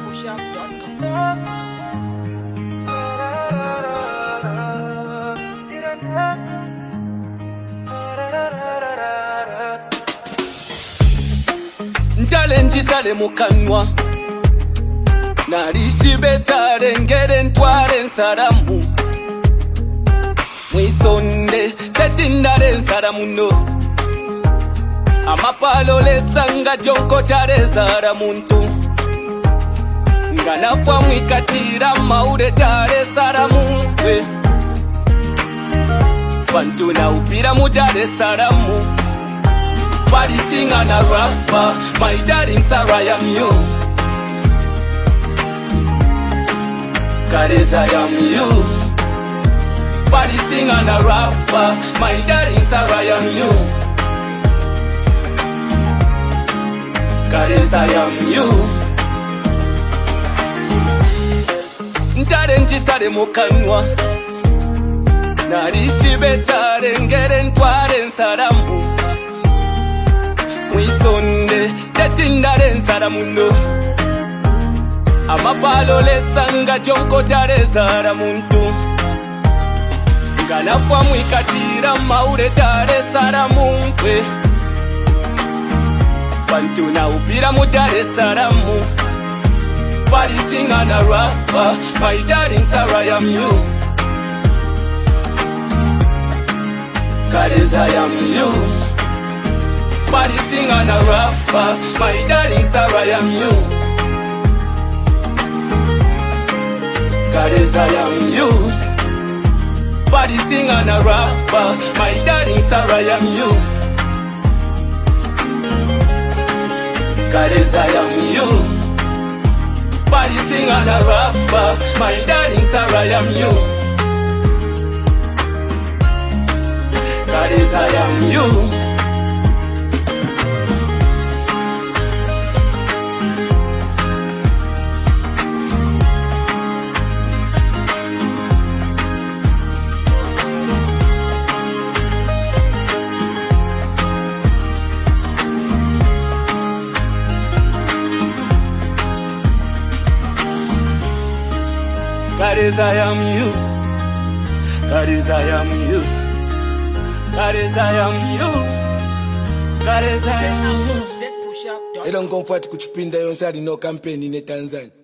Ntalenji sale mukanwa narishi betare ngere ntware nsaramu mwisonde tetindare nsaramu no amapalo lesanga jonko tare zaramuntu nganafwa mwikatira maure tare saramu bantu na upira mu Dar es Salaam. Body singer and a rapper, my darling Sarah, I am you. Cause I am you. Body singer and a rapper, my darling Sarah, I am you. Cause I am you. Ntarenji sare mukanwa narishi betare ngere ntware nsaramu mwisonde tetindare nsaramu no amapalo lesanga jonko tare zaramuntu nganafwa mwikatira maure tare saramu bantu na upira mu Dar es Salaam. Body singer and a rapper, my darling Sarah, I am you. Cause I am you. Body singer and a rapper, my darling Sarah, I am you. Cause I am you. Body singer and a rapper, my darling Sarah, I am you. Cause I am you. Body singer and a rapper, my darling Sarah, I am you. Cause I am you. Cause I am you. Cause I am you. Cause I am you. Cause I am you. Don't comfort kuchipinda yonsari no campaign in Tanzania.